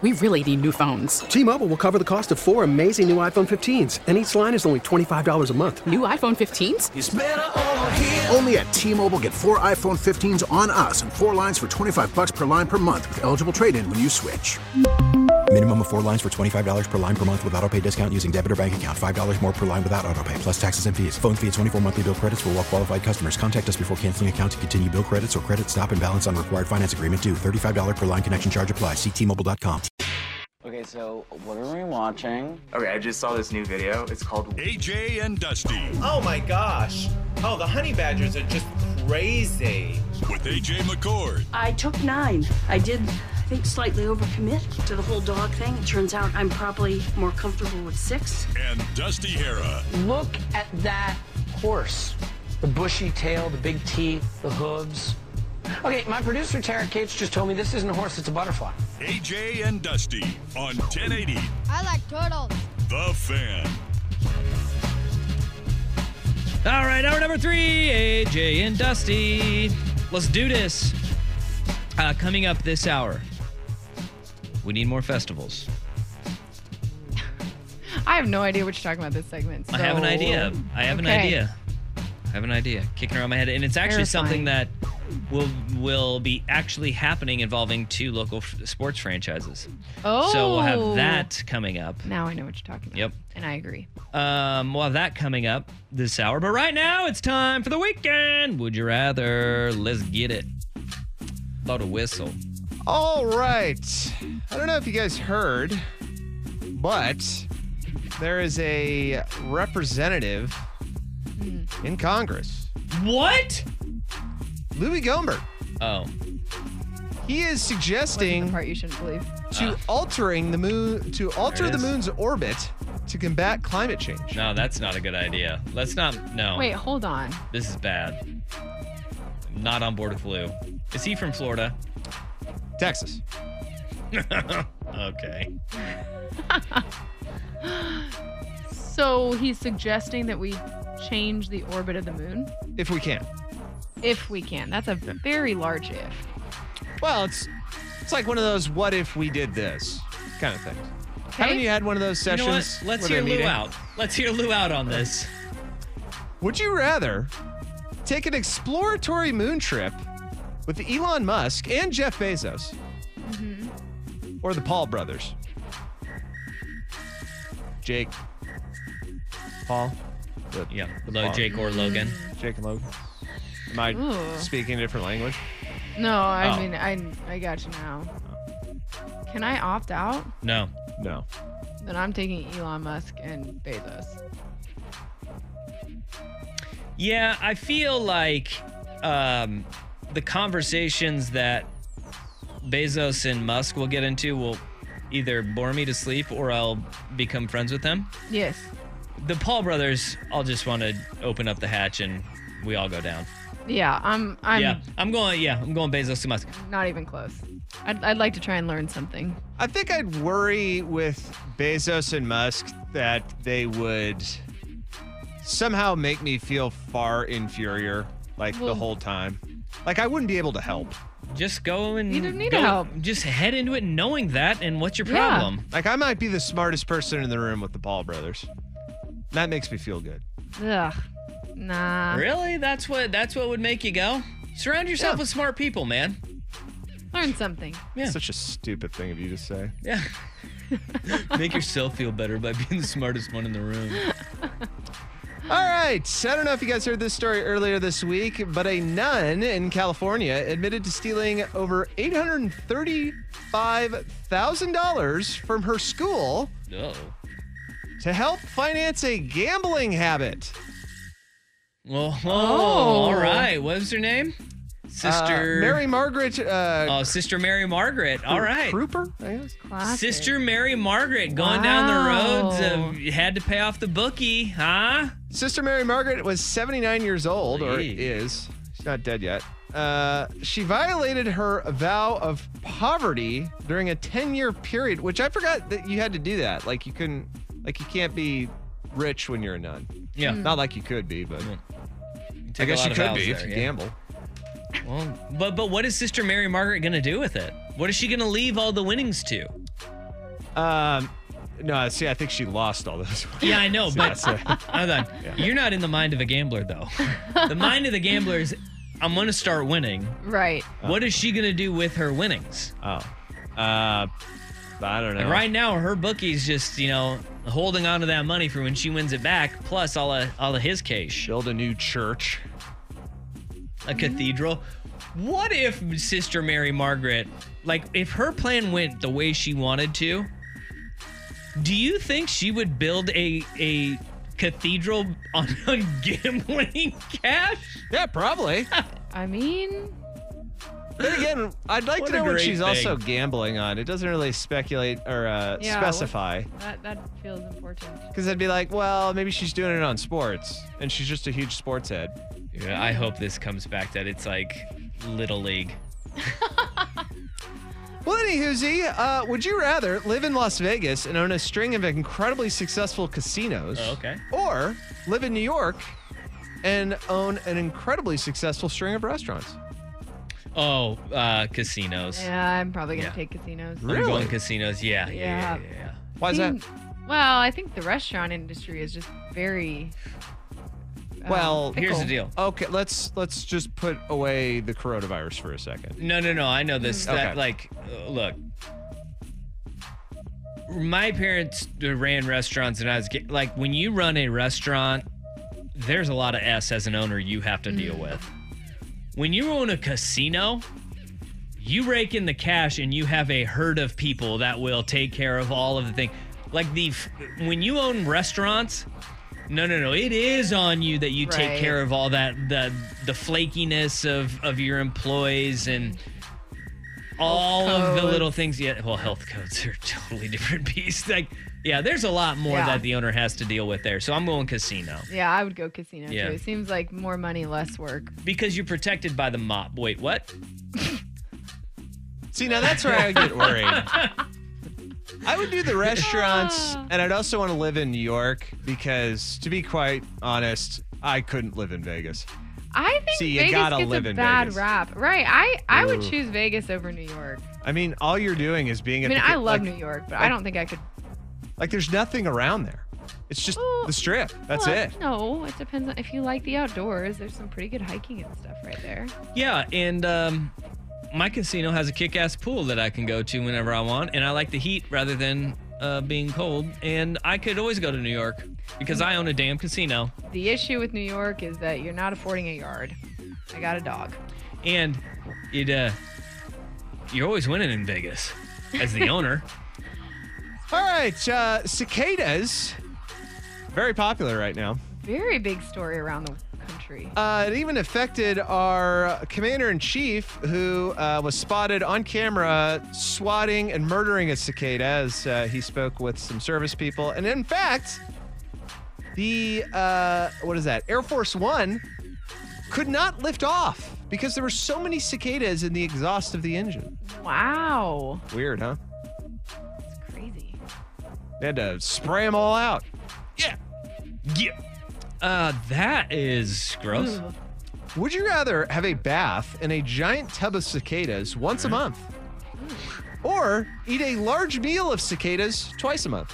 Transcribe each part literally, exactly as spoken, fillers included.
we really need new phones. T-Mobile will cover the cost of four amazing new iPhone fifteens, and each line is only twenty-five dollars a month. New iPhone fifteens? It's better over here. Only at T-Mobile, get four iPhone fifteens on us and four lines for twenty-five dollars per line per month with eligible trade-in when you switch. Minimum of four lines for twenty-five dollars per line per month with autopay discount using debit or bank account. five dollars more per line without autopay, plus taxes and fees. Phone fee at twenty-four monthly bill credits for well-qualified customers. Contact us before canceling account to continue bill credits or credit stop and balance on required finance agreement due. thirty-five dollars per line connection charge applies. See T Mobile dot com. Okay, so what are we watching? Okay, I just saw this new video. It's called A J and Dusty. Oh my gosh. Oh, the honey badgers are just crazy. With A J McCord. I took nine. I did, I think, slightly overcommit to the whole dog thing. It turns out I'm probably more comfortable with six. And Dusty Hera. Look at that horse. The bushy tail, the big teeth, the hooves. Okay, my producer, Tara Cates, just told me this isn't a horse, it's a butterfly. A J and Dusty on ten eighty. I like turtles. The Fan. All right, hour number three, A J and Dusty. Let's do this. Uh, coming up this hour, we need more festivals. I have no idea what you're talking about this segment. So... I have an idea. I have okay. an idea. I have an idea kicking around my head. And it's actually Terrifying. something that will will be actually happening involving two local f- sports franchises. Oh. So we'll have that coming up. Now I know what you're talking about. Yep. And I agree. Um, we'll have that coming up this hour. But right now, it's time for the weekend. Would you rather? Let's get it. Blow the whistle. All right. I don't know if you guys heard, but there is a representative mm. in Congress. What? Louis Gohmert. Oh. He is suggesting the part you shouldn't believe. to Uh. altering the moon to alter the is. moon's orbit to combat climate change. No, that's not a good idea. Let's not. No. Wait, hold on. This is bad. Not on board with Lou. Is he from Florida? Texas. Okay. So he's suggesting that we change the orbit of the moon? If we can. If we can. That's a very large if. Well, it's it's like one of those what if we did this kind of things. Okay. Haven't you had one of those You know sessions? what? Let's where hear they're Lou meeting? out. Let's hear Lou out on this. Would you rather take an exploratory moon trip with Elon Musk and Jeff Bezos Mm-hmm. or the Paul brothers? Jake, Paul? The, Yeah, the Lo- Paul. Jake or Logan. Jake and Logan. Am I Ooh. speaking a different language? No, I Oh. mean, I I got you now. Can I opt out? No. No. Then I'm taking Elon Musk and Bezos. Yeah, I feel like um, the conversations that Bezos and Musk will get into will either bore me to sleep or I'll become friends with them. Yes. The Paul brothers, I'll just want to open up the hatch and we all go down. Yeah, I'm. I'm yeah, I'm going. Yeah, I'm going Bezos to Musk. not even close. I'd, I'd like to try and learn something. I think I'd worry with Bezos and Musk that they would somehow make me feel far inferior, like Well- the whole time. Like I wouldn't be able to help. Just go and You don't need go, to help. Just head into it knowing that, and what's your Yeah. problem? Like I might be the smartest person in the room with the Paul brothers. That makes me feel good. Ugh. Nah. Really? That's what. That's what would make you go. Surround yourself Yeah. with smart people, man. Learn something. Yeah. Such a stupid thing of you to say. Yeah. Make yourself feel better by being the smartest one in the room. All right. I don't know if you guys heard this story earlier this week, but a nun in California admitted to stealing over eight hundred thirty-five thousand dollars from her school Oh. to help finance a gambling habit. Well, oh, Oh. all right. What was her name? Sister Uh, Mary Margaret. Uh, Oh, Sister Mary Margaret. All right. Kruper, I guess. Classic. Sister Mary Margaret going down the roads Wow. of had to pay off the bookie, huh? Sister Mary Margaret was seventy-nine years old, or Gee. is. She's not dead yet. Uh, she violated her vow of poverty during a ten-year period, which I forgot that you had to do that. Like you couldn't, like you can't be rich when you're a nun. Yeah. Not like you could be, but You I take a guess lot you of could vows be if there, you yeah. gamble. Well, but but what is Sister Mary Margaret gonna do with it? What is she gonna leave all the winnings to? Um, no, see, I think she lost all those. Yeah, I know, So but that's it. hold on. Yeah. You're not in the mind of a gambler, though. The mind of the gambler is, I'm going to start winning. Right. What is she going to do with her winnings? Oh. Uh, I don't know. And right now, her bookie's just, you know, holding on to that money for when she wins it back, plus all of, all of his cash. Build a new church. A cathedral. What if Sister Mary Margaret, like, if her plan went the way she wanted to, do you think she would build a a cathedral on, on gambling cash? Yeah, probably. I mean, Then again, I'd like What to a know what great she's thing. also gambling on. It doesn't really speculate or uh, yeah, specify. what- That that feels important. Because I'd be like, well, maybe she's doing it on sports, and she's just a huge sports head. Yeah, I hope this comes back that it's like Little League. Well, anywhoozy, uh, would you rather live in Las Vegas and own a string of incredibly successful casinos? Oh, okay. Or live in New York and own an incredibly successful string of restaurants? Oh, uh, casinos. Yeah, I'm probably gonna Yeah. take casinos. I'm going casinos. Yeah, yeah, yeah, Yeah. yeah. yeah. Why is that? Well, I think the restaurant industry is just very. uh, Well, Here's the fickle. deal. Okay, let's let's just put away the coronavirus for a second. No, no, no. I know this. That Okay. like, uh, look. My parents ran restaurants, and I was get, like, when you run a restaurant, there's a lot of S as an owner you have to deal with. When you own a casino, you rake in the cash, and you have a herd of people that will take care of all of the things. Like the f- when you own restaurants. No, no, no. It is on you that you take Right. care of all that, the the flakiness of, of your employees and all of the codes. little things. Yeah, well, health codes are a totally different beast. Like, yeah, there's a lot more Yeah. that the owner has to deal with there. So I'm going casino Yeah, I would go casino Yeah. too. It seems like more money, less work. because you're protected by the mob. Wait, what? See, now that's where I get worried. I would do the restaurants, and I'd also want to live in New York because, to be quite honest, I couldn't live in Vegas. I think See, you Vegas gotta gets live a in bad Vegas. rap. Right. I, I would Ooh. choose Vegas over New York. I mean, all you're doing is being I at mean, the I ca- love like, New York, but I like- don't think I could. Like, there's nothing around there. It's just Well, the strip. That's well, it. No, it depends on if you like the outdoors. There's some pretty good hiking and stuff right there. Yeah, and um, my casino has a kick-ass pool that I can go to whenever I want, and I like the heat rather than uh, being cold. And I could always go to New York because I own a damn casino. The issue with New York is that you're not affording a yard. I got a dog. And it, uh, you're always winning in Vegas as the owner. All right, uh, cicadas, very popular right now. Very big story around the country. Uh, it even affected our commander-in-chief, who uh, was spotted on camera swatting and murdering a cicada as uh, he spoke with some service people. And in fact, the, uh, what is that, Air Force One could not lift off because there were so many cicadas in the exhaust of the engine. Wow. Weird, huh? It's crazy. They had to spray them all out. Yeah. Yeah. Uh, that is gross. Ugh. Would you rather have a bath in a giant tub of cicadas once a month? Or eat a large meal of cicadas twice a month?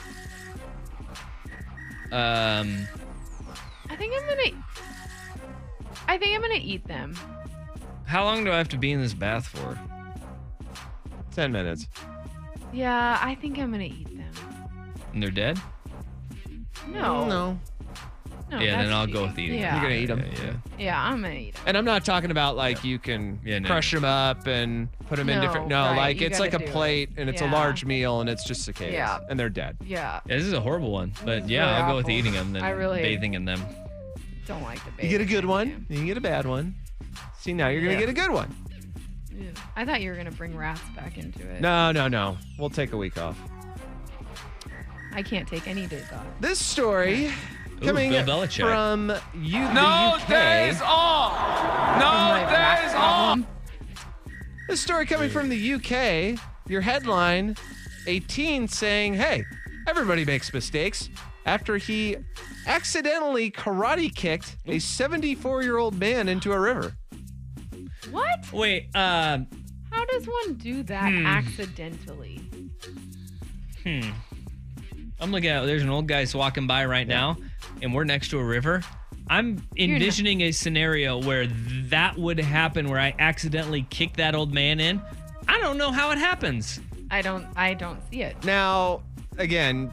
Um, I think I'm gonna. I think I'm gonna eat them. how long do I have to be in this bath for? Ten minutes. Yeah, I think I'm gonna eat them. And they're dead? No. No. No, yeah, then that's I'll go cheating. with eating. Yeah. You're gonna eat them. Yeah, yeah. Yeah, I'm gonna eat them. And I'm not talking about like you can Yeah, no. crush them up and put them in No, different. No, right, like you it's like a gotta do it. plate and it's a Yeah. large meal and it's just cicadas. Yeah. And they're dead. Yeah, Yeah, this is a horrible one, but is yeah, really I'll go with awful. eating them than I really- bathing in them. don't like the You get a baby good thing, one, too. you can get a bad one. See, now you're gonna Yeah. get a good one. Yeah. I thought you were gonna bring rats back into it. No, no, no. We'll take a week off. I can't take any days off. This story Ooh, coming Bill Belichick. from you, No the U K. days off. No My back days off. problem. This story coming from the U K. Your headline: a teen saying, "Hey, everybody makes mistakes," after he accidentally karate kicked a seventy-four-year-old man into a river. What? Wait, um, How does one do that Hmm. accidentally? Hmm. I'm looking at, there's an old guy's walking by right Yeah. now, and we're next to a river. I'm envisioning a scenario where that would happen, where I accidentally kick that old man in. I don't know how it happens. I don't. I don't see it. Now, again,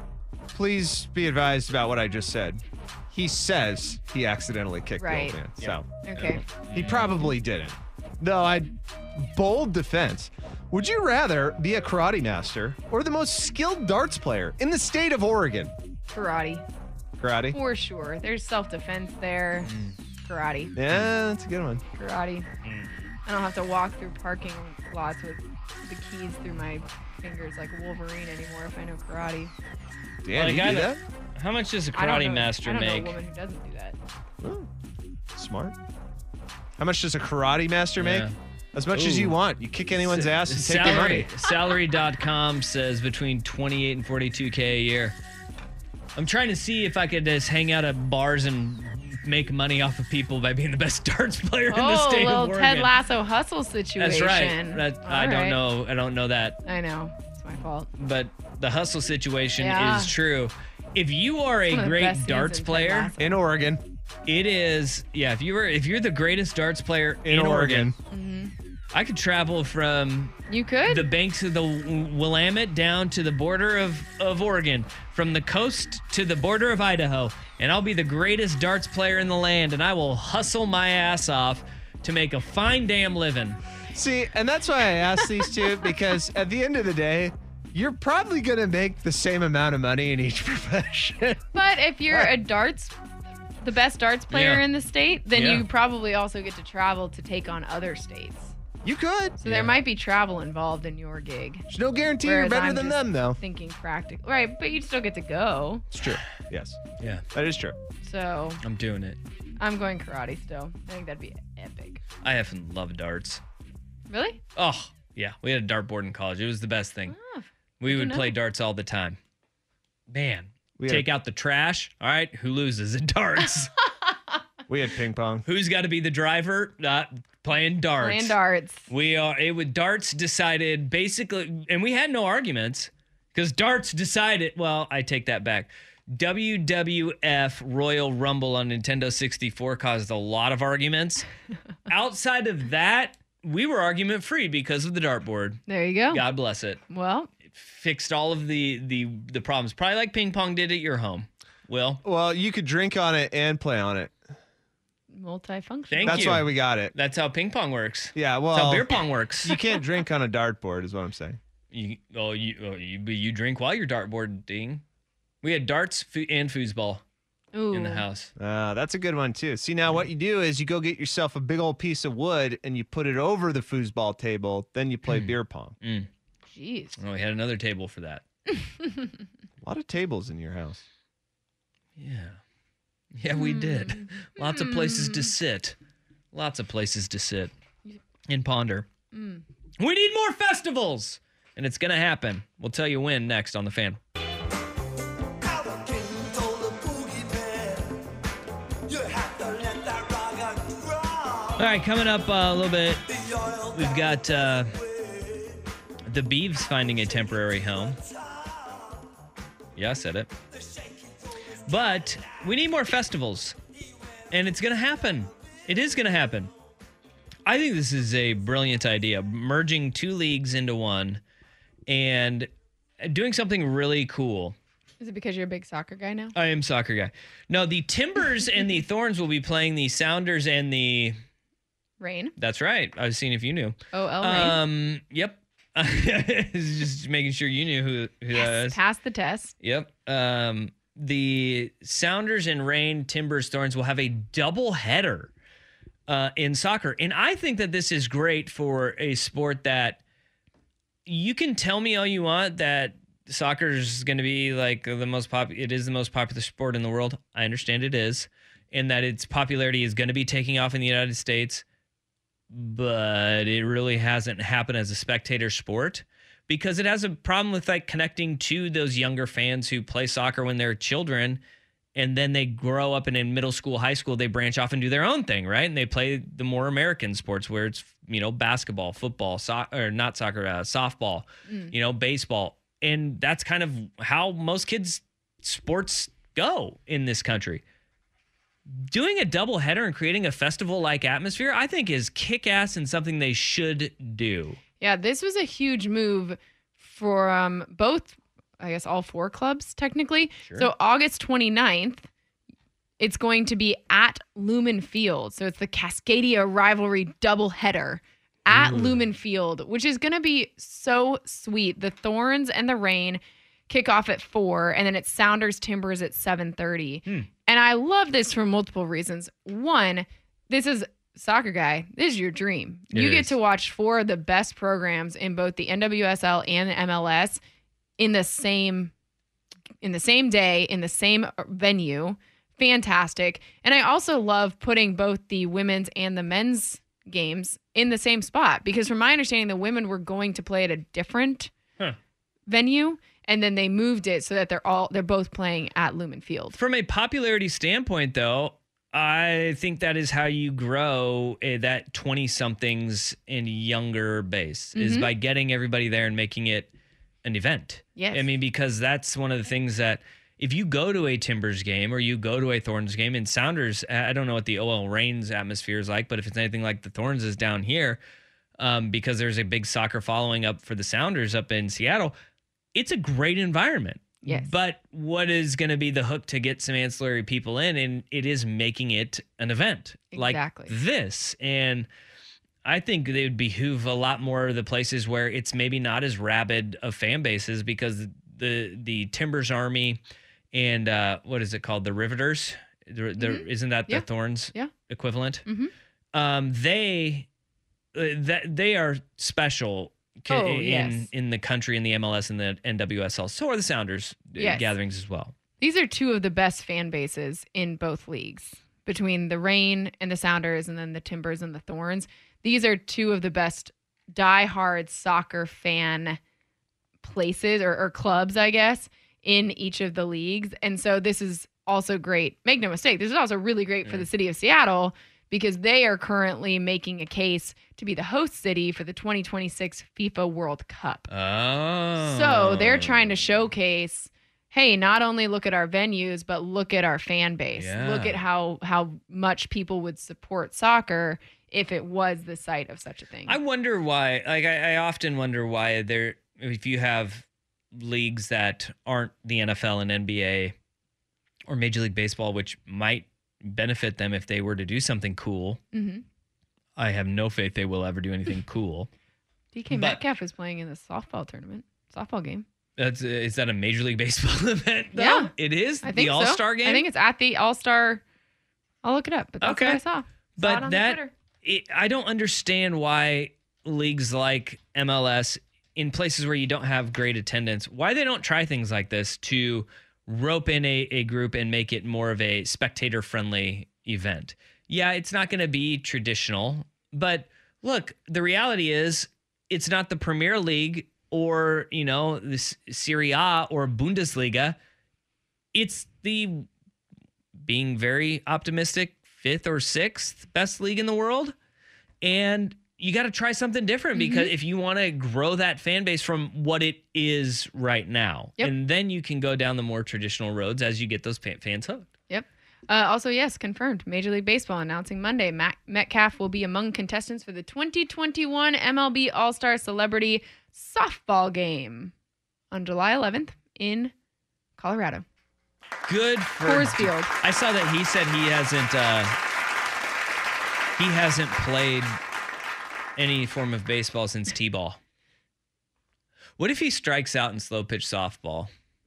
please be advised about what I just said. He says he accidentally kicked Right. the old man. So Okay. he probably didn't. No, I bold defense. Would you rather be a karate master or the most skilled darts player in the state of Oregon? Karate. Karate? For sure. There's self-defense there. Karate. Yeah, that's a good one. Karate. I don't have to walk through parking lots with the keys through my fingers like Wolverine anymore if I know karate. Dan, Like, you I do don't- that? How much does a I don't karate know- master I don't make? know a woman who doesn't do that. Oh, smart. How much does a karate master make? Yeah. As much as you Ooh. want. You kick anyone's ass and take salary, their money. Salary dot com says between twenty-eight and forty-two K a year. I'm trying to see if I could just hang out at bars and make money off of people by being the best darts player in the Oh, state little of Oregon. Ted Lasso hustle situation. That's right. That, I All don't right. know. I don't know that. I know. It's my fault. But the hustle situation Yeah. is true. If you are It's one a of the best great scenes darts in Ted player Lasso. In Oregon. it is yeah. If you were if you're the greatest darts player in, In Oregon, Oregon. I could travel from You could? the banks of the Willamette down to the border of, of Oregon, from the coast to the border of Idaho, and I'll be the greatest darts player in the land, and I will hustle my ass off to make a fine damn living. See, and that's why I asked these two, because at the end of the day, you're probably going to make the same amount of money in each profession. But if you're a darts, the best darts player Yeah. in the state, then Yeah. you probably also get to travel to take on other states. You could. So there might be travel involved in your gig. There's no guarantee you're Whereas better I'm than just them, though. Thinking practical. Right, but you'd still get to go. It's true. Yes. Yeah, That is true. So I'm doing it. I'm going karate still. I think that'd be epic. I effing love darts. Really? Oh, yeah. We had a dartboard in college. It was the best thing. Oh, We good to would know. play darts all the time. Man, We had- take out the trash. All right, who loses at darts? We had ping pong. Who's got to be the driver? Not playing darts. Playing darts. We are. It would darts decided basically, and we had no arguments because darts decided. Well, I take that back. W W F Royal Rumble on Nintendo sixty-four caused a lot of arguments. Outside of that, we were argument free because of the dartboard. There you go. God bless it. Well, Fixed all of the the the problems. Probably like ping pong did at your home. Will. Well, you could drink on it and play on it. multifunction. Thank That's you. why we got it. That's how ping pong works. Yeah, well, That's how beer pong works. you can't drink on a dartboard, is what I'm saying. You, oh, you, oh, you, but you drink while you're dartboarding. We had darts fo- and foosball Ooh. in the house. Uh, that's a good one, too. See, now what you do is you go get yourself a big old piece of wood and you put it over the foosball table. Then you play beer pong. Mm. Jeez. Oh, we had another table for that. A lot of tables in your house. Yeah. Yeah, we did. Lots of places to sit. Lots of places to sit and ponder. Mm. We need more festivals. And it's going to happen. We'll tell you when next on The Fan. All right, coming up uh, a little bit, we've got uh, the Beavs finding a temporary home. Yeah, I said it. But we need more festivals, and it's going to happen. It is going to happen. I think this is a brilliant idea, merging two leagues into one and doing something really cool. Is it because you're a big soccer guy now? I am a soccer guy. No, the Timbers and the Thorns will be playing the Sounders and the... Rain. That's right. I was seeing if you knew. Oh, El Rain. Um, yep. Just making sure you knew who, who that is. Pass the test. Yep. Um, the Sounders and Rain, Timbers, Thorns will have a double header uh, in soccer. And I think that this is great for a sport that you can tell me all you want that soccer is going to be like the most popular. It is the most popular sport in the world. I understand it is. And that its popularity is going to be taking off in the United States. But it really hasn't happened as a spectator sport because it has a problem with like connecting to those younger fans who play soccer when they're children and then they grow up and in middle school, high school, they branch off and do their own thing, right? And they play the more American sports where it's, you know, basketball, football, so- or not soccer, uh, softball, Mm. you know, baseball. And that's kind of how most kids' sports go in this country. Doing a doubleheader and creating a festival-like atmosphere, I think, is kick-ass and something they should do. Yeah, this was a huge move for um, both, I guess, all four clubs, technically. Sure. So August twenty-ninth, it's going to be at Lumen Field. So it's the Cascadia rivalry doubleheader at Ooh. Lumen Field, which is going to be so sweet. The Thorns and the Reign kick off at four, and then it's Sounders Timbers at seven thirty. Hmm. And I love this for multiple reasons. One, this is soccer guy. This is your dream. It you get is. to watch four of the best programs in both the N W S L and the M L S in the same in the same day in the same venue. Fantastic. And I also love putting both the women's and the men's games in the same spot, because from my understanding, the women were going to play at a different Huh. venue, and then they moved it so that they're all they're both playing at Lumen Field. From a popularity standpoint, though, I think that is how you grow uh, that twenty-somethings and younger base, is Mhm. by getting everybody there and making it an event. Yes. I mean, because that's one of the things that if you go to a Timbers game or you go to a Thorns game, and Sounders, I don't know what the O L Reigns atmosphere is like, but if it's anything like the Thorns is down here, um, because there's a big soccer following up for the Sounders up in Seattle, it's a great environment. Yes. But what is going to be the hook to get some ancillary people in? And it is making it an event Exactly. like this. And I think they would behoove a lot more of the places where it's maybe not as rabid of fan bases, because the the Timbers Army and uh, what is it called? The Riveters? The, the, Mhm. Isn't that the Yeah. Thorns Yeah. equivalent? Mhm. Um, they uh, that they are special ca- Oh, in yes. in the country, in the M L S and the N W S L. So are the Sounders uh, Yes. gatherings as well. These are two of the best fan bases in both leagues, between the Reign and the Sounders, and then the Timbers and the Thorns. These are two of the best diehard soccer fan places or, or clubs, I guess, in each of the leagues. And so this is also great. Make no mistake, this is also really great for the city of Seattle, because they are currently making a case to be the host city for the twenty twenty-six FIFA World Cup. Oh. So they're trying to showcase, hey, not only look at our venues, but look at our fan base. Yeah. Look at how how much people would support soccer if it was the site of such a thing. I wonder why. Like I, I often wonder why there, if you have leagues that aren't the N F L and N B A or Major League Baseball, which might benefit them if they were to do something cool. Mm-hmm. I have no faith they will ever do anything cool. D K But- Metcalf is playing in the softball tournament, softball game. That's is that a Major League Baseball event? Though? Yeah. It is I the think All Star so. game. I think it's at the All Star. I'll look it up, but that's Okay. what I saw. Saw it But on that Twitter. it, I don't understand why leagues like M L S, in places where you don't have great attendance, why they don't try things like this to rope in a, a group and make it more of a spectator friendly event. Yeah, it's not going to be traditional, but look, the reality is it's not the Premier League or, you know, the S- Serie A or Bundesliga. It's the, being very optimistic, fifth or sixth best league in the world. And you got to try something different, because if you want to grow that fan base from what it is right now, Yep. and then you can go down the more traditional roads as you get those fa- fans hooked. Yep. Uh, also, yes, confirmed. Major League Baseball announcing Monday Matt Metcalf will be among contestants for the twenty twenty-one M L B All-Star Celebrity Softball Game on July eleventh in Colorado. Good for Coors Field. I saw that he said he hasn't uh, he hasn't played any form of baseball since T-ball. What if he strikes out in slow pitch softball?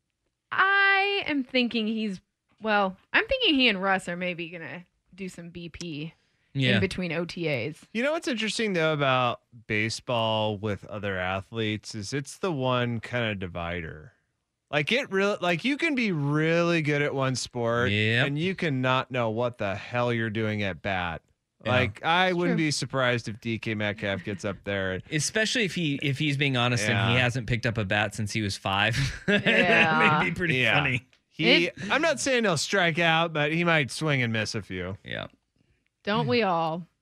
I am thinking he's, well, I'm thinking he and Russ are maybe going to do some B P Yeah. in between O T As. You know what's interesting though about baseball with other athletes is it's the one kind of divider. Like it really, like you can be really good at one sport and you can not know what the hell you're doing at bat. Yeah. Like I It's wouldn't true. be surprised if D K Metcalf gets up there. And, Especially if he if he's being honest and he Yeah. hasn't picked up a bat since he was five. Yeah. that may be pretty Yeah. funny. He, I'm not saying he'll strike out, but he might swing and miss a few. Yeah. Don't we all?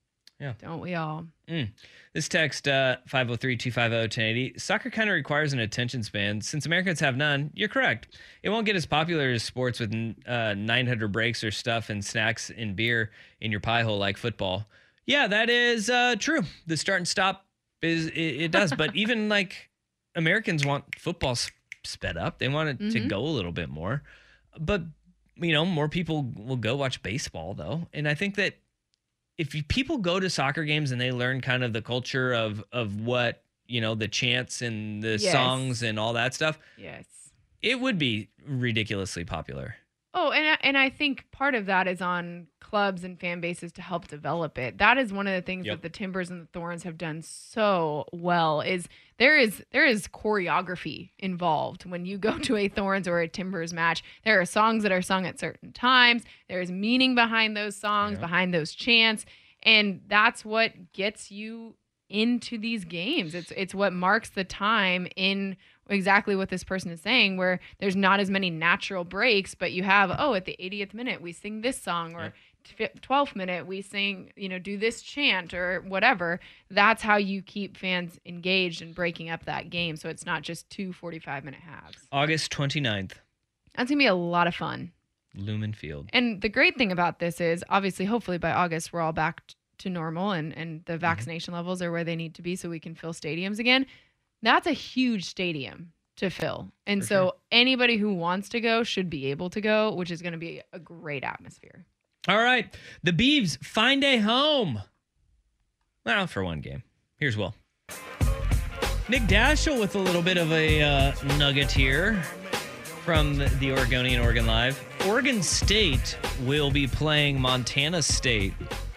Yeah. Don't we all? Mm. This text, uh, five oh three, two five oh, one oh eight oh. Soccer kind of requires an attention span. Since Americans have none, you're correct. It won't get as popular as sports with uh, nine hundred breaks or stuff and snacks and beer in your pie hole like football. Yeah, that is uh, true. The start and stop, is it, it does. But even like Americans want football sp- sped up. They want it mm-hmm. to go a little bit more. But, you know, more people will go watch baseball, though. And I think that if you, people go to soccer games and they learn kind of the culture of of what, you know, the chants and the yes. songs and all that stuff, yes, it would be ridiculously popular. Oh, and I- and I think part of that is on clubs and fan bases to help develop it. That is one of the things Yep. that the Timbers and the Thorns have done so well. Is there is there is choreography involved when you go to a Thorns or a Timbers match. There are songs that are sung at certain times. There is meaning behind those songs, Yeah. behind those chants, and that's what gets you into these games. It's it's what marks the time in exactly what this person is saying, where there's not as many natural breaks, but you have, oh, at the eightieth minute, we sing this song, or yeah. twelfth minute, we sing, you know, do this chant or whatever. That's how you keep fans engaged and breaking up that game. So it's not just two forty-five minute halves. August twenty-ninth. That's going to be a lot of fun. Lumen Field. And the great thing about this is, obviously, hopefully by August, we're all back t- to normal and, and the vaccination mm-hmm. levels are where they need to be so we can fill stadiums again. That's a huge stadium to fill. And For so sure. anybody who wants to go should be able to go, which is going to be a great atmosphere. All right. The Beavs find a home. Well, for one game. Here's Will. Nick Daschel with a little bit of a uh, nugget here from the Oregonian Oregon Live. Oregon State will be playing Montana State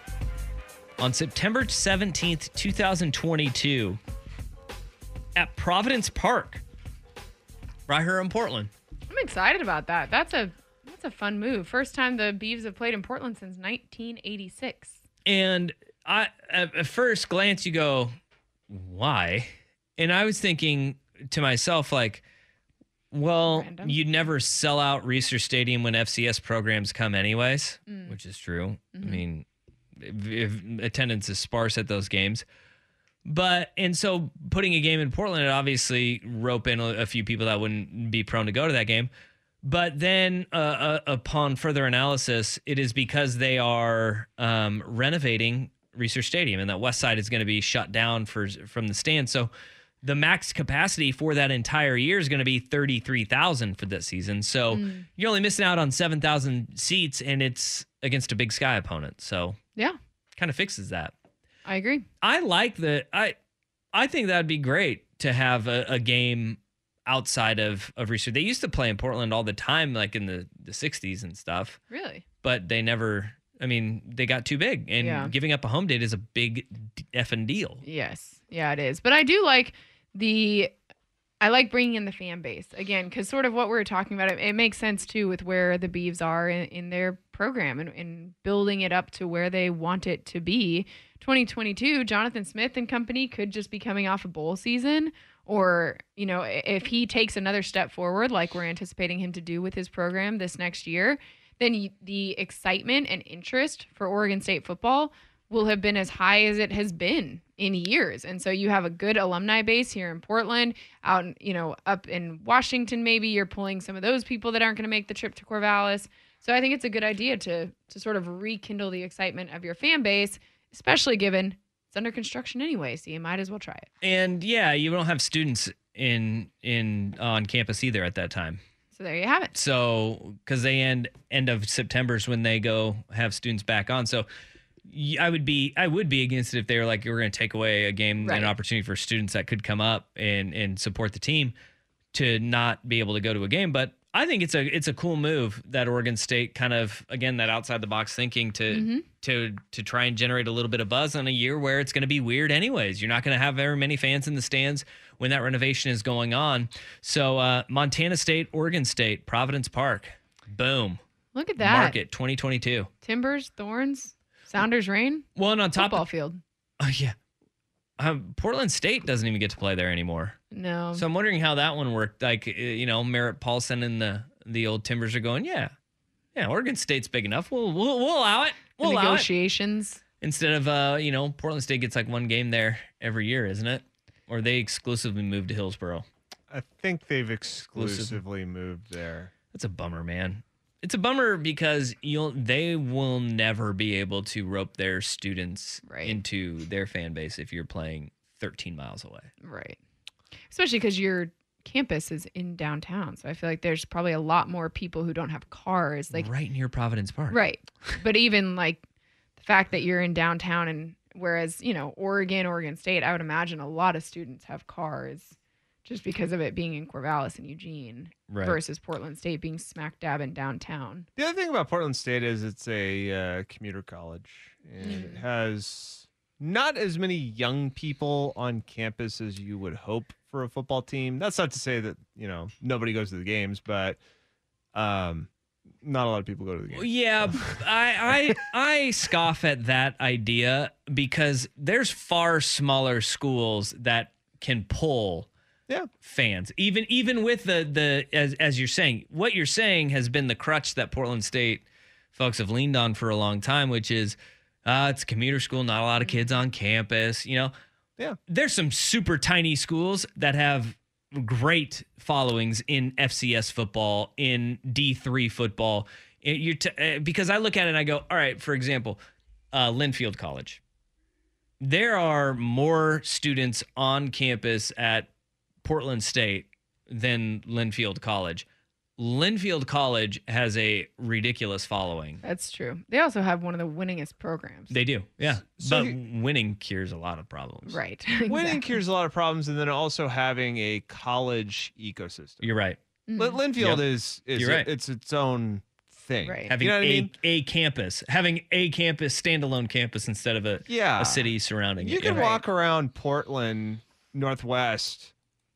on September seventeenth, twenty twenty-two. At Providence Park, right here in Portland. I'm excited about that. That's a that's a fun move. First time the Beavs have played in Portland since nineteen eighty-six. And I, at, at first glance, you go, why? And I was thinking to myself, like, well, Random. you'd never sell out Reser Stadium when F C S programs come anyways, Mm. which is true. Mhm. I mean, if, if attendance is sparse at those games. But, and so putting a game in Portland, it obviously rope in a, a few people that wouldn't be prone to go to that game. But then uh, uh, upon further analysis, it is because they are um, renovating Reser Stadium and that West Side is going to be shut down for from the stands. So the max capacity for that entire year is going to be thirty-three thousand for this season. So Mm. you're only missing out on seven thousand seats, and it's against a Big Sky opponent. So Yeah, kind of fixes that. I agree. I like the I I think that'd be great to have a, a game outside of of Reser. They used to play in Portland all the time, like in the the sixties and stuff. Really? But they never. I mean, they got too big, and Yeah. giving up a home date is a big effing deal. Yes. Yeah, it is. But I do like the I like bringing in the fan base again, because sort of what we were talking about, it, it makes sense too with where the Beavs are in, in their program and, and building it up to where they want it to be. twenty twenty-two, Jonathan Smith and company could just be coming off a bowl season, or, you know, if he takes another step forward, like we're anticipating him to do with his program this next year, then you, the excitement and interest for Oregon State football will have been as high as it has been in years. And so you have a good alumni base here in Portland, out, in, you know, up in Washington, maybe you're pulling some of those people that aren't going to make the trip to Corvallis. So I think it's a good idea to to sort of rekindle the excitement of your fan base, especially given it's under construction anyway, so you might as well try it. And yeah, you don't have students in in on campus either at that time. So there you have it. So because they end end of September is when they go have students back on. So y- I would be I would be against it if they were like, we're going to take away a game Right. and an opportunity for students that could come up and and support the team to not be able to go to a game. But I think it's a it's a cool move that Oregon State kind of, again, that outside the box thinking to Mhm. to to try and generate a little bit of buzz on a year where it's going to be weird anyways. You're not going to have very many fans in the stands when that renovation is going on. So uh, Montana State, Oregon State, Providence Park, boom. Look at that. Market twenty twenty-two. Timbers, Thorns, Sounders, Rain. Well, and on top Football of, field. oh yeah, um, Portland State doesn't even get to play there anymore. No. So I'm wondering how that one worked. Like, uh, you know, Merritt Paulson and the the old Timbers are going, yeah, yeah, Oregon State's big enough. We'll we'll, we'll allow it. The We'll allow it. negotiations. Instead of, uh, you know, Portland State gets like one game there every year, isn't it? Or they exclusively moved to Hillsboro. I think they've exclusively moved there. That's a bummer, man. It's a bummer because you'll they will never be able to rope their students right. into their fan base if you're playing thirteen miles away. Right. Especially because your campus is in downtown. So I feel like there's probably a lot more people who don't have cars. Like right near Providence Park. Right. But even like the fact that you're in downtown and whereas, you know, Oregon, Oregon State, I would imagine a lot of students have cars just because of it being in Corvallis and Eugene Right. versus Portland State being smack dab in downtown. The other thing about Portland State is it's a uh, commuter college, and Mm. it has not as many young people on campus as you would hope for a football team. That's not to say that, you know, nobody goes to the games, but um, not a lot of people go to the games. Yeah, I, I I scoff at that idea because there's far smaller schools that can pull yeah. fans. Even even with the the as as you're saying, what you're saying has been the crutch that Portland State folks have leaned on for a long time, which is uh, it's a commuter school, not a lot of kids on campus. You know, yeah. There's some super tiny schools that have great followings in F C S football, in D three football. It, you're t- uh, because I look at it and I go, all right. For example, uh, Linfield College. There are more students on campus at Portland State than Linfield College. Linfield College has a ridiculous following. That's true. They also have one of the winningest programs. They do, yeah. So but he- winning cures a lot of problems. Right. Winning Exactly. cures a lot of problems, and then also having a college ecosystem. You're right. Lin- Linfield Yep. is, is You're right. it's its own thing. Right. Having You know what a, I mean? a campus, having a campus, standalone campus instead of a, Yeah. a city surrounding You it. can Yeah. walk around Portland Northwest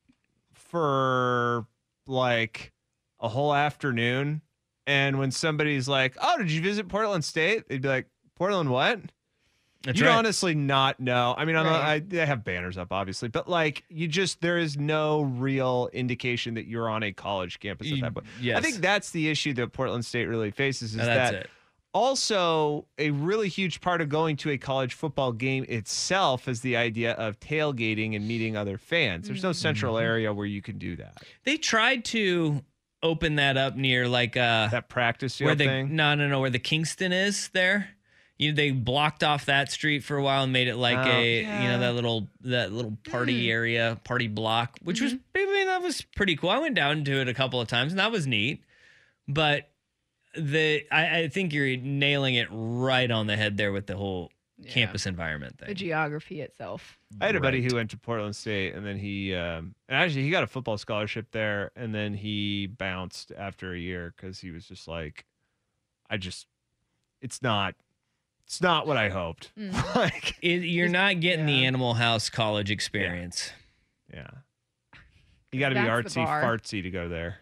for like a whole afternoon, and when somebody's like, "Oh, did you visit Portland State?" They'd be like, "Portland what?" That's You'd right. honestly not know. I mean, I'm not, Right. I, they have banners up, obviously, but like, you just there is no real indication that you're on a college campus at You- that point. yes. I think that's the issue that Portland State really faces. Is Uh, that's that it. also a really huge part of going to a college football game itself is the idea of tailgating and meeting other fans. There's no central Mm-hmm. area where you can do that. They tried to open that up near like uh That practice where field the thing. no no no where the Kingston is there. You know, they blocked off that street for a while and made it like Oh, a you yeah. know that little that little party Mm. area, party block, which was I mean that was pretty cool. I went down to it a couple of times and that was neat. But the I, I think you're nailing it right on the head there with the whole Yeah. campus environment The thing. geography itself. I had a buddy Right. who went to Portland State, and then he, um, and actually he got a football scholarship there, and then he bounced after a year because he was just like, I just, it's not, it's not what I hoped. Mm. like, It- you're not getting the yeah. Animal House college experience. yeah, you got to be That's the artsy bar. fartsy to go there.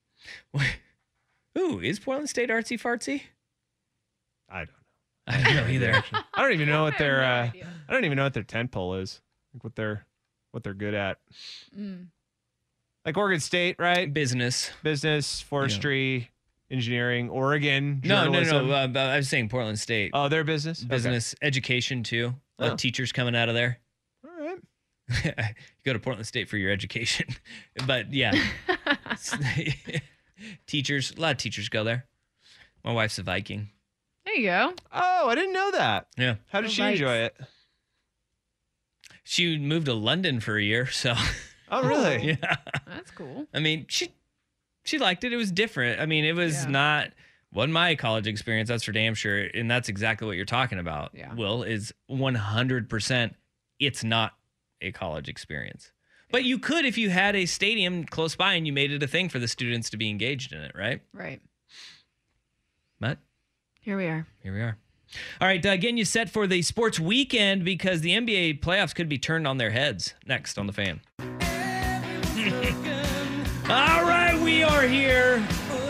Ooh, is Portland State artsy fartsy? I don't know. I don't know either. I don't even know what I have their, no uh, idea. I don't even know what their tent pole is. Like what they're, what they're good at. Mm. Like Oregon State, right? Business. Business, forestry, engineering, Oregon. No, no, journalism. no. Uh, but I was saying Portland State. Oh, their business. Okay. Business, education too. A lot Oh. of teachers coming out of there. All right. You go to Portland State for your education. But yeah. Teachers, a lot of teachers go there. My wife's a Viking. There you go. Oh, I didn't know that. Yeah. How did Go she Vikes. enjoy it? She moved to London for a year, so Oh, really? yeah. That's cool. I mean, she she liked it. It was different. I mean, it was Yeah. not wasn't my college experience, that's for damn sure. And that's exactly what you're talking about, Yeah. Will, is one hundred percent it's not a college experience. But you could if you had a stadium close by and you made it a thing for the students to be engaged in it, right? Right. But Here we are. here we are. All right, uh, getting you set for the sports weekend because the N B A playoffs could be turned on their heads next on The Fan. All right, we are here.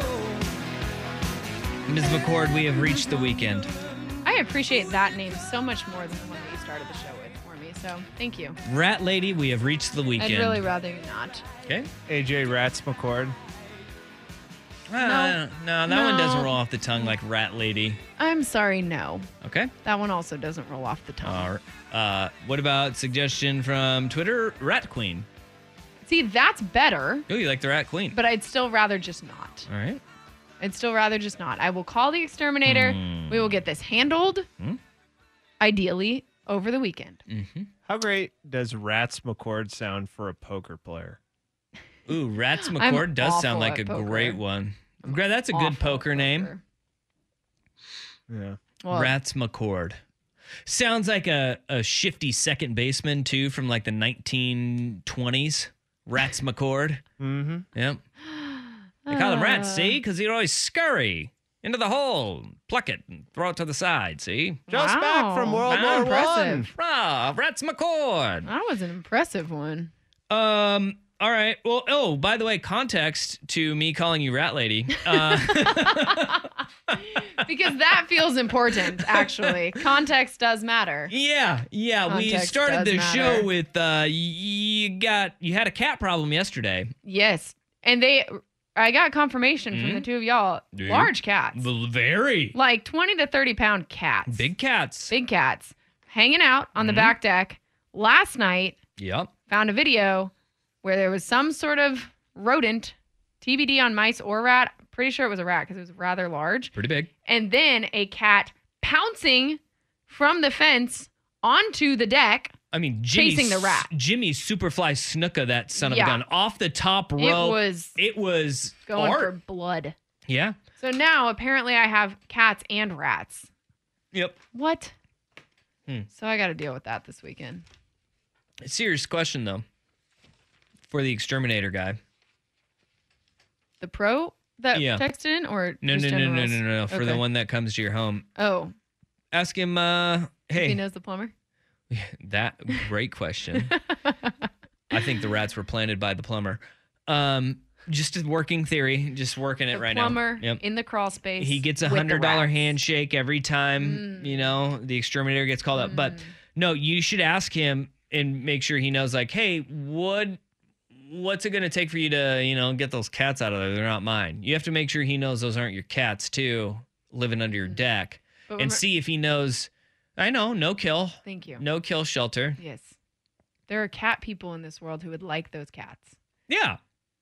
Miz McCord, we have reached the weekend. I appreciate that name so much more than the one that you started the show with for me. So thank you. Rat Lady, we have reached the weekend. I'd really rather you not. Okay. A J Rats McCord. Uh, no, that No. one doesn't roll off the tongue like rat lady. I'm sorry, no. Okay. That one also doesn't roll off the tongue. All right. Uh, what about suggestion from Twitter? Rat Queen. See, that's better, Oh, you like the Rat Queen? but I'd still rather just not. All right. I'd still rather just not. I will call the exterminator. Hmm. We will get this handled, Hmm? ideally, over the weekend. Mm-hmm. How great does Rats McCord sound for a poker player? Ooh, Rats I'm McCord does sound awful like a at poker. great one. Gra- That's a good Awful poker at name. poker. Yeah. Well, Rats McCord. Sounds like a, a shifty second baseman, too, from like the nineteen twenties. Rats McCord. Mm-hmm. Yep. They call him Rats, Uh. see? Because he'd always scurry into the hole, pluck it, and throw it to the side, see? Just back from Wow. World Wow. War One. Impressive. Ah, Rats McCord. That was an impressive one. Um. All right. Well, oh, by the way, context to me calling you Rat Lady. Uh, Because that feels important, actually. Context does matter. yeah, yeah. We Context started does the matter. show with uh, you got you had a cat problem yesterday. Yes. And they, I got confirmation from Mhm. the two of y'all. Dude. Large cats. Well, very Like twenty to thirty pound cats. big cats. Big cats. Hanging out on the Mhm. back deck. Last night, Yep. found a video where there was some sort of rodent, T B D on mice or rat. Pretty sure it was a rat because it was rather large. Pretty big. And then a cat pouncing from the fence onto the deck. I mean, Jimmy, Chasing the rat. Jimmy Superfly Snuka, that son of Yeah. a gun, off the top rope. It was It was going art. for blood. Yeah. So now apparently I have cats and rats. Yep. What? Hmm. So I got to deal with that this weekend. Serious question though, for the exterminator guy. The pro that Yeah. texted in, or No, just no, no, no, no, generals? no, no. For the Okay. one that comes to your home, Oh, ask him. Uh, if hey, he knows the plumber. that great question. I think the rats were planted by the plumber. Um, just a working theory, just working it The right plumber now. Yep. in the crawl space. He gets a with the hundred dollar rats. handshake every time, you know, the exterminator gets called up. But no, you should ask him and make sure he knows, like, hey, what what's it gonna take for you to, you know, get those cats out of there? They're not mine. You have to make sure he knows those aren't your cats too, living under your deck. But And remem- see if he knows, I know, no kill. Thank you. No kill shelter. Yes. There are cat people in this world who would like those cats. Yeah.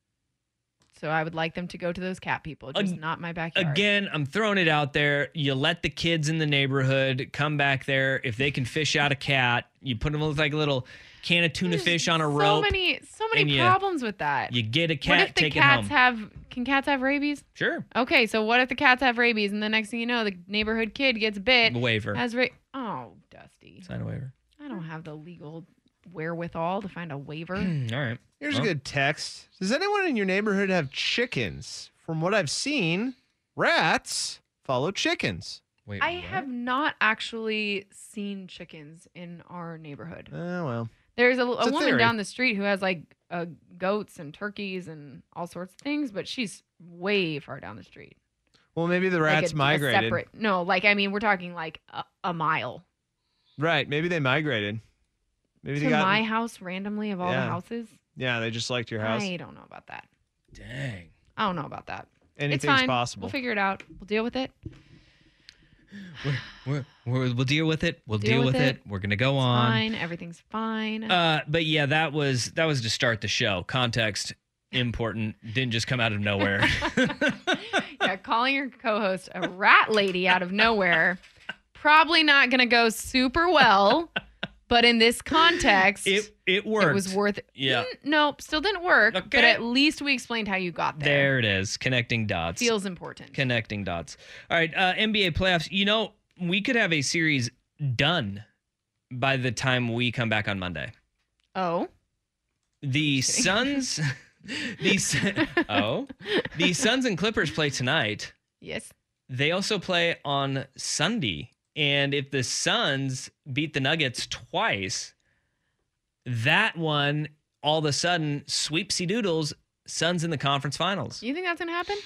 So I would like them to go to those cat people, just Ag- not my backyard. Again, I'm throwing it out there. You let the kids in the neighborhood come back there. If they can fish out a cat, you put them with like a little can of tuna There's fish on a so rope. many, so many and you- problems with that. You get a what cat, if the take it cats home. have? Can cats have rabies? Sure. Okay, so what if the cats have rabies, and the next thing you know, the neighborhood kid gets bit? Waiver. Has ra- Oh, Dusty. Sign a waiver. I don't have the legal wherewithal to find a waiver. All right. Here's Well, a good text. Does anyone in your neighborhood have chickens? From what I've seen, rats follow chickens. Wait, I what? have not actually seen chickens in our neighborhood. Oh, well. There's a, a It's a woman theory. down the street who has like uh, goats and turkeys and all sorts of things, but she's way far down the street. Well, maybe the Like rats a- a migrated. separate, no, like I mean, we're talking like a, a mile Right. Maybe they migrated. Maybe to they got. my house randomly of all Yeah. the houses. Yeah, they just liked your house. I don't know about that. Dang. I don't know about that. It's Anything's fine. possible. We'll figure it out. We'll deal with it. We're, we're, we'll deal with it. We'll Deal deal, with with it. it. We're gonna go It's on. fine. Everything's fine. Uh, but yeah, that was that was to start the show. Context important. Didn't just come out of nowhere. Yeah, calling your co-host a rat lady out of nowhere, probably not going to go super well. But in this context, it it worked. it was worth it. Yeah. Mm, nope, still didn't work. But Okay. at least we explained how you got there. There it is. Connecting dots. Feels important. Connecting dots. All right, uh, N B A playoffs. You know, we could have a series done by the time we come back on Monday. Oh, The Suns. the Sun- oh, the Suns and Clippers play tonight. yes. They also play on Sunday. And if the Suns beat the Nuggets twice, that one all of a sudden sweepsy doodles, Suns in the conference finals. You think that's going to happen?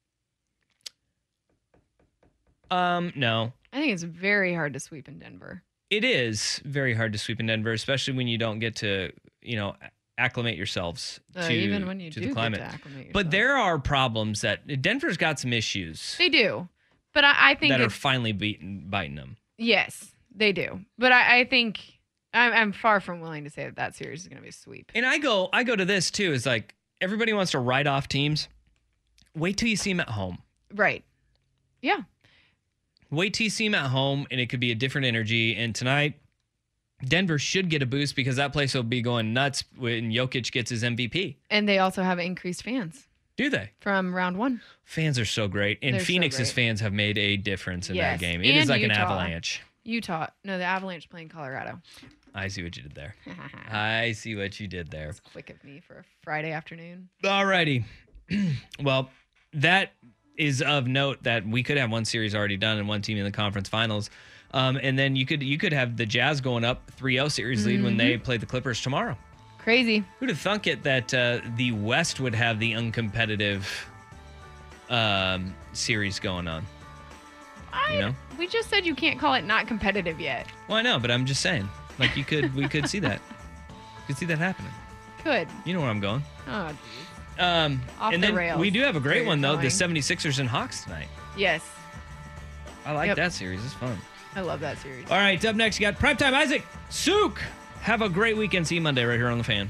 Um, no. I think it's very hard to sweep in Denver. It is very hard to sweep in Denver, especially when you don't get to, you know, acclimate yourselves Uh, to, even when you to do the get climate. to acclimate But there are problems that Denver's got some issues They do. But I, I think that are it's- finally beating, biting them. yes, they do. But I, I think I'm, I'm far from willing to say that that series is going to be a sweep. And I go, I go to this too. Is like everybody wants to write off teams. Wait till you see them at home. Right. Yeah. Wait till you see them at home, and it could be a different energy. And tonight, Denver should get a boost because that place will be going nuts when Jokic gets his M V P. And they also have increased fans. Do they? From round one. Fans are so great. And They're so Phoenix's great. fans have made a difference in Yes. that game. It And is like Utah. an avalanche. Utah. No, the Avalanche playing Colorado. I see what you did there. I see what you did there. Quick of me for a Friday afternoon. Alrighty. Well, that is of note that we could have one series already done and one team in the conference finals. Um, and then you could you could have the Jazz going up three oh series lead when they play the Clippers tomorrow. Crazy. Who'd have thunk it that uh, the West would have the uncompetitive um, series going on? I, You know? We just said you can't call it not competitive yet. Well, I know, but I'm just saying. Like you could, we could see that. You could see that happening. Could. You know where I'm going. Oh, geez. Um, Off and the then rails, we do have a where great you're one though, the going. seventy-sixers and Hawks tonight. Yes. I like Yep. that series. It's fun. I love that series. All right, up next, you got Primetime Isaac Sook. Have a great weekend. See you Monday right here on The Fan.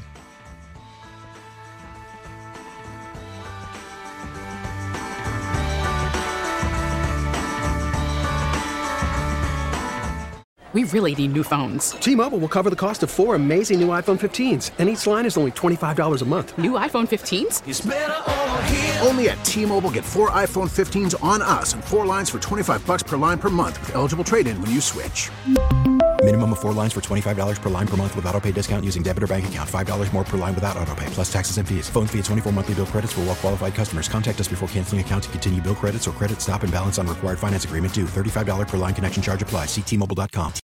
We really need new phones. T-Mobile will cover the cost of four amazing new iPhone fifteens, and each line is only twenty-five dollars a month. New iPhone fifteens? It's better over here. Only at T-Mobile, get four iPhone fifteens on us and four lines for twenty-five bucks per line per month with eligible trade-in when you switch. Minimum of four lines for twenty-five dollars per line per month with autopay discount using debit or bank account. five dollars more per line without autopay, plus taxes and fees. Phone fee at twenty-four monthly bill credits for well-qualified customers. Contact us before canceling account to continue bill credits or credit stop and balance on required finance agreement due. thirty-five dollars per line connection charge applies. See T Mobile dot com.